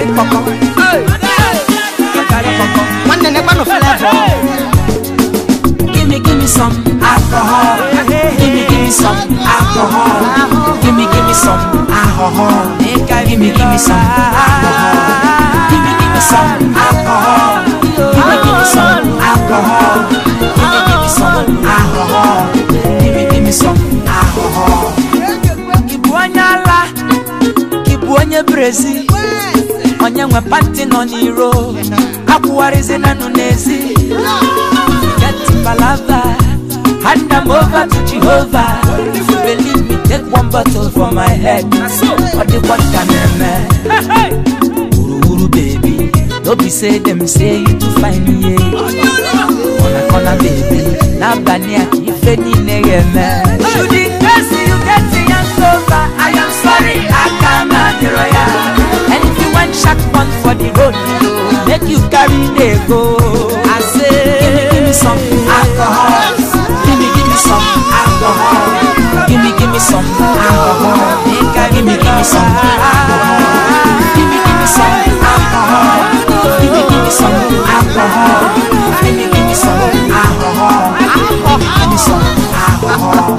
poko. One day never no flavor. Give me some alcohol. Give me some alcohol. Give me some alcohol. Give me some alcohol. Give me some alcohol. Give me some alcohol. Give me some alcohol. Give me some alcohol. Kibuanyala, kibuanya Brazil. Onye nwe party no niro. Akuwarize na nunezi. Get palava. Hand them over to Jehovah. If you believe me, take one bottle for my head. Or the one can Uru baby. Don't be say them say you to find me. Kona baby. Na bania kife ni negeme. Should in case you get young over, I am sorry, I cannot be royal. And if you want shot one for the road, make you carry the go. I say, give me some alcohol. Give me some alcohol. Give me some alcohol. Give me some alcohol. Give me some alcohol. Give me some alcohol. Give me some alcohol. Give me some alcohol.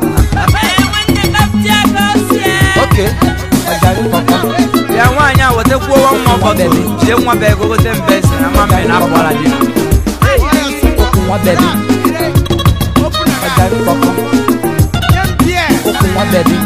Okay. Yeah, one year was the one more bottle. She won't beg over them best. And I'm an apology. What baby? Open one baby.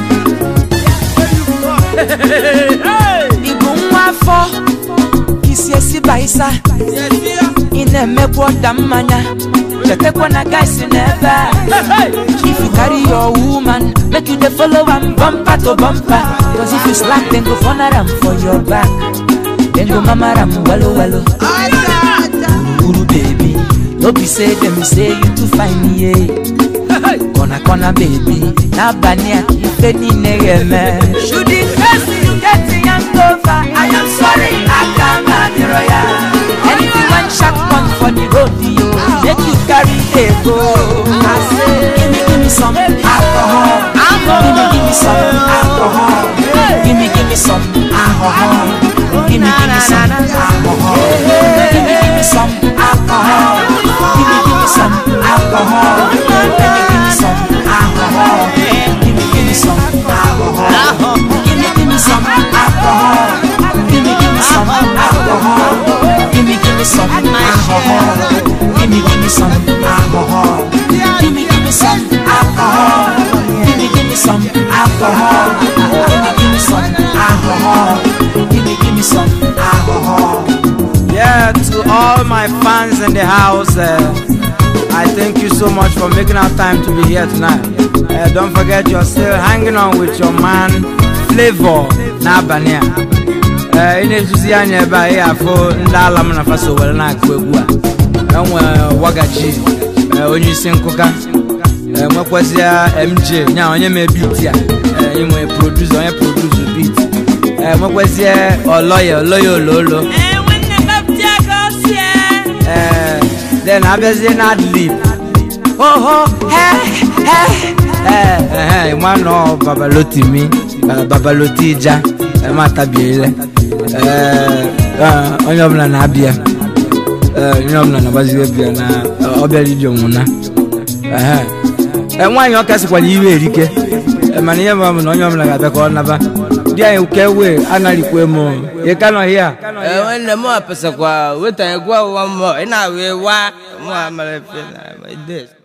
Ibunwa fo kisiesi baisa ine mekwo damanya chetekwa na guys never. If you carry your woman, make you the follow am bumper to bumper. Cause if you slack, then go fun am for your back. Then go mama ram wello. Uru baby, don't be say them say you to find me. Kona baby, na bania kife ni negeme. Should in case you get young over, I am sorry, I cannot be royal. And if you want shot one for the rodeo, make you carry the go. I say, give me some alcohol. Give me some alcohol. Give me some alcohol. Give me some alcohol. Give me some alcohol. Give me some alcohol. Give me some alcohol. Give me some alcohol. Give me some alcohol. Give me some alcohol. Give me some alcohol. Give me some alcohol. Give me some alcohol. Give me some alcohol. Give me some alcohol. Yeah, to all my fans in the house, I thank you so much for making our time to be here tonight. Don't forget you're still hanging on with your man Flavor Nabania. In Susiania by for Ndalamana Faso, well, not Kwegua. Wagachi, when you sing Coca, what was your MJ? Now you may be here. You may produce or produce a beat. What was your or lawyer Lolo? Then I was in ad lib. Oh, hey, one of Babaloti me, Babaloti Ja, Matabile, Onyobla Nabia, Onyobla Nabazia, Obeli Jomuna. And why your castle when you were a mania woman on your like the corner? Dear, you can't wait, Analiquemo. You cannot hear. When the more Pesaqua, with a go one more, and I will why this.